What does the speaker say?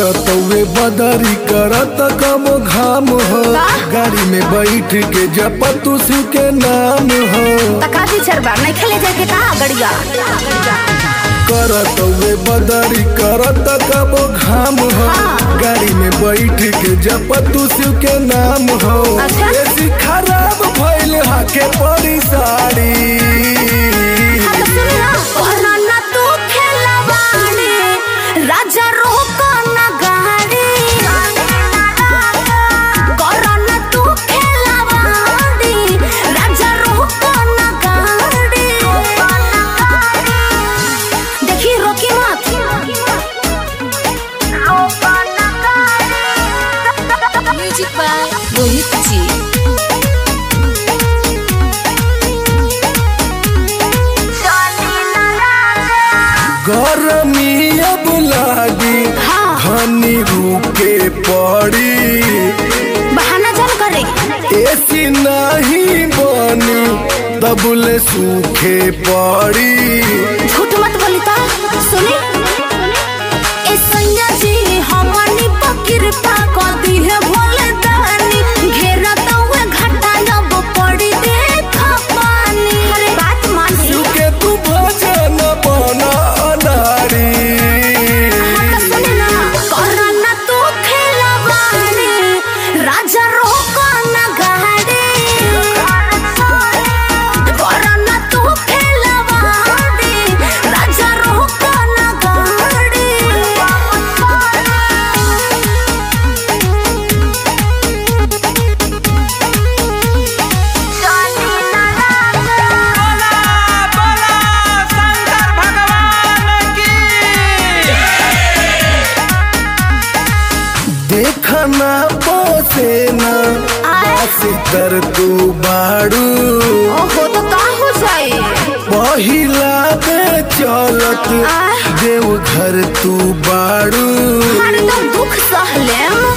करत वे बदरी करत कम घाम हो गाड़ी में बैठ के जपतु शिव के नाम हो तकादी चरबा नहीं खेले जाके का गड़िया करत वे बदरी करत कम घाम हो गाड़ी में बैठ के जपतु शिव के नाम हो ऐसी खराब भइल हाके पड़ी साड़ी राजा रोको ना गाड़ी कोरोना तू खेलवाड़ी राजा रोको ना गाड़ी देखी रोकी मत रोको ना गाड़ी म्यूजिक बाय रोहित जी गरमी अब लागी धनी रुके पड़ी बहाना जन करे ऐसी नहीं बनी तबले सूखे पड़ी झूठ मत बोली ता सुनी ए सैया जी हमनी पकिर पा को दी है भोले दानी घेरा तो हुए घाटा अब पड़ी देखा पानी अरे बात मान सुके तू भजन बना अनारी कोरोना तू खेलवाड़ी राजा रोको ना गाड़ी कोरोना तू खेलवाड़ी राजा रोको ना गाड़ी देखना पोसे ना आसे कर तू बाड़ू ओहो तो का हो जाए पहिला बे चलत देव घर तू बाड़ू हर तो दुख सहले